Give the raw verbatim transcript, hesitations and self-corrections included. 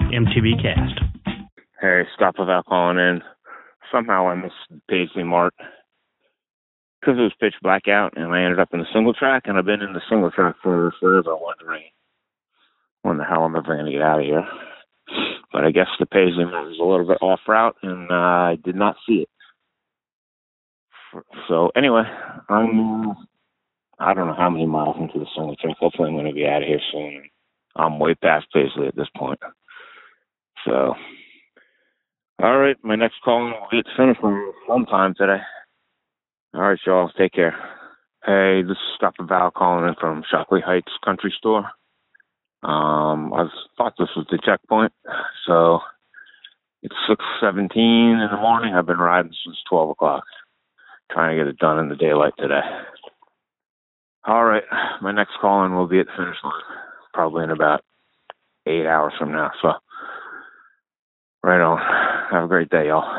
M T V Cast. Hey, Scott Pavel calling in. Somehow I missed Paisley Mart because it was pitch black out, and I ended up in the single track, and I've been in the single track for forever wondering when the hell I'm ever going to get out of here. But I guess the Paisley Mart was a little bit off route, and uh, I did not see it. So anyway, I'm, I don't know how many miles into the single track. Hopefully I'm going to be out of here soon. I'm way past Paisley at this point. So, all right, my next call will be at the finish line sometime today. All right, y'all, take care. Hey, this is Scott Val calling in from Shockley Heights Country Store. Um, I thought this was the checkpoint, so it's six seventeen in the morning. I've been riding since twelve o'clock, trying to get it done in the daylight today. All right, my next call-in will be at the finish line, probably in about eight hours from now. So, right on. Have a great day, y'all.